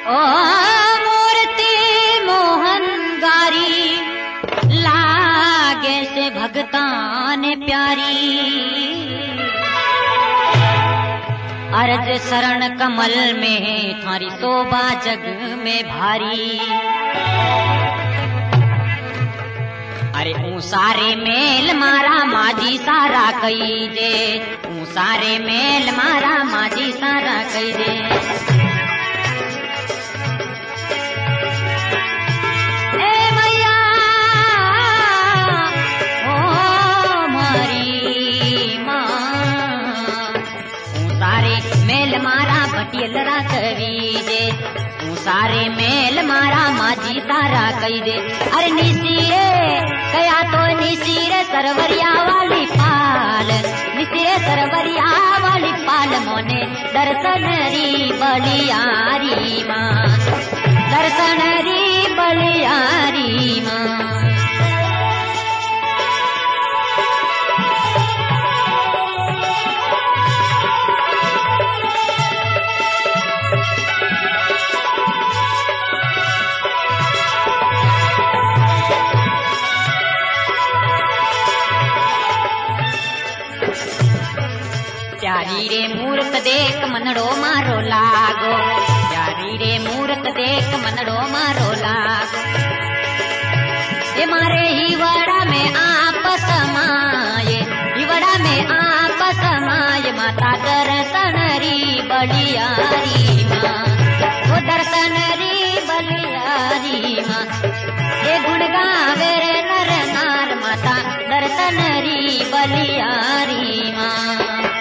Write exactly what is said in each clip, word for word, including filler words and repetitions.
ओ मूर्ति मोहन गारी लागे से भगतान प्यारी अर्ज शरण कमल में थारी शोभा जग में भारी अरे ऊ सारे मेल मारा माजी सारा कई दे ऊ सारे मेल मारा माजी सारा कई दे ए मैया ओ मारी मां ऊ सारे मेल मारा भटियल रा कवी दे ऊ सारे मेल मारा माजी सारा कई दे अरे निसीरे कया तो निसीरे सरवरिया वाली पाल निसीरे सरवरिया वाली पाल मोने दर्शन री बलियारी मां दर्शन री बलियारी मां प्यारी रे मूर्त देख मनड़ो मारो लागो प्यारी रे मूर्त देख मनड़ो मारो लागो ये मारे हिवड़ा में आपस माये हिवड़ा में आपस माये माता दर्शन री बलियारी मां वो दर्शन री बलियारी मां ये गुण गावे रे नर नार माता दर्शन री बलियारी मां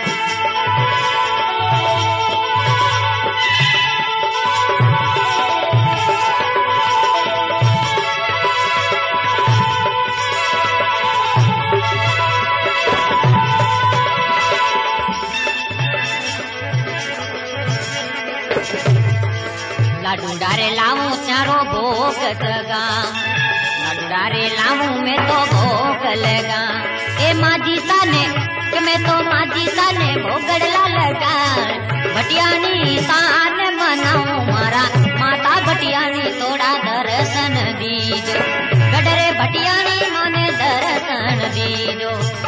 लाडूडारे लाऊं चारो भोग लगा लाडूडारे लाऊं मैं तो भोग लगा ए माजी साने के मैं तो माजी साने भोगड़ला लगा भटियानी सान मनाऊं मारा माता भटियानी थोड़ा दर्शन दीजो गडरे भटियानी मोने दर्शन दीजो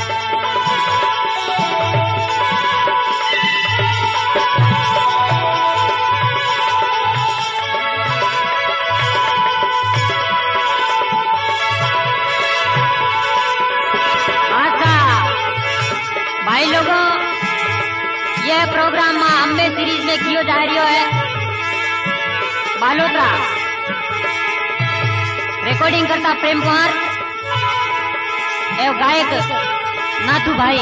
भाई लोगों यह प्रोग्राम मां अम्बे सीरीज में कियो जा रही है बालोतरा रिकॉर्डिंग करता प्रेम कुमार एवं गायक नाथू भाई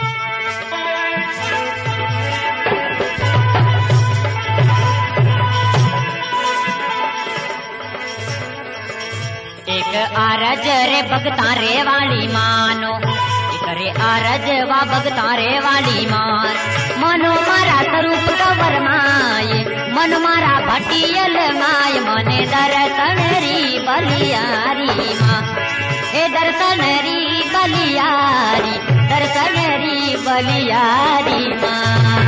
एक आरज रे भगता रे वाली मानो करे आरज वा भगतारे वाली मार मनो मारा स्वरूप कवर माये मन मारा भटियल माय मने दर्शन री बलियारी मां हे दर्शन री बलियारी दर्शन री बलियारी मां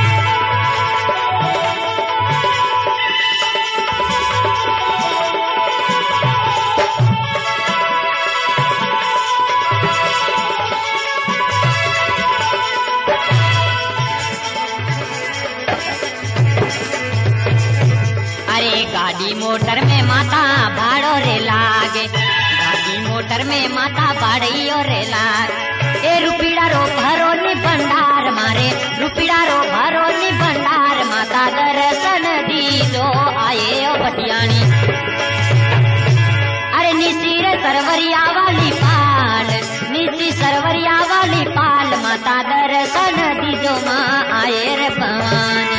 गाड़ी मोटर में माता भाड़ो रे लागे गाड़ी मोटर में माता भाड़ियो रे लागे ए रुपीड़ा रो भरो नि भंडार मारे रुपीड़ा रो भरो नि भंडार माता दर्शन दीजो आए ओ भटियानी अरे निसीर सरवरिया वाली पाल निसी सरवरिया वाली पाल माता दर्शन दीजो मां आए रे भवानी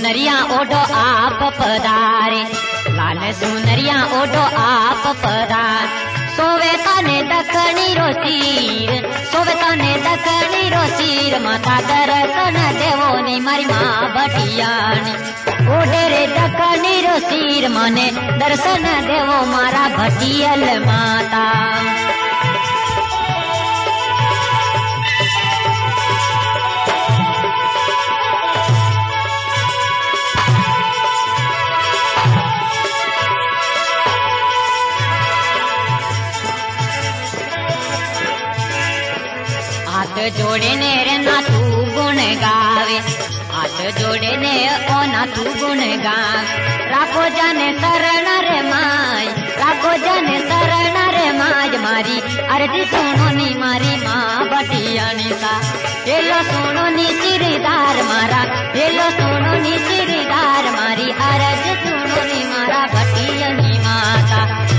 सुनरिया ओढो आप पधारे, लाल सुनरिया ओढो आप पधार। सोवे तने दखणी रो सीर, सोवे तने दखणी रो सीर, माता दर्शन देवो नी मारी माँ भटियानी। ओढे रे दखणी रो सीर, मने दर्शन देवो मारा भटियल माता। हाथ जोड़े ने रे ना तू गुण गावे, हाथ जोड़े ने ओ ना तू गुण गावे। राखो जाने शरण रे माय, राखो जाने शरण रे माय, मारी अरजी सुनो नी मारी माँ भटियानी सा। हेलो सुनो नी सिरदार मारा, हेलो सुनो नी सिरदार, मारी अरज सुनो नी मारा भटियानी माता।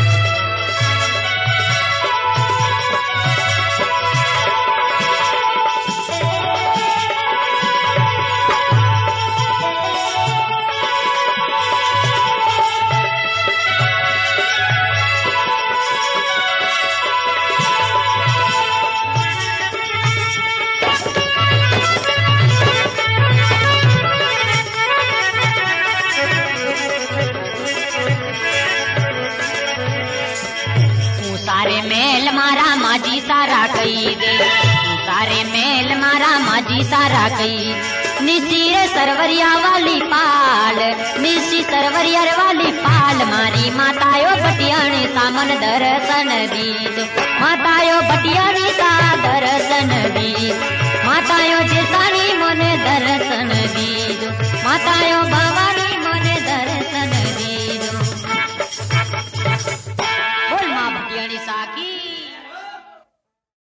सारे मेल मारा माजी सारा कही दे, सारे मेल मारा माजी सारा कही। निसी सरवरिया वाली पाल, निसी सरवरिया वाली पाल, मारी मातायो भटियाणी सामन दर्शन दीद, मातायो भटियाणी सा दर्शन दीद, मातायो जेसानी मने दर्शन दीद, मातायो भवानी मने दर्शन दीद। बोल माँ भटियाणी सा की।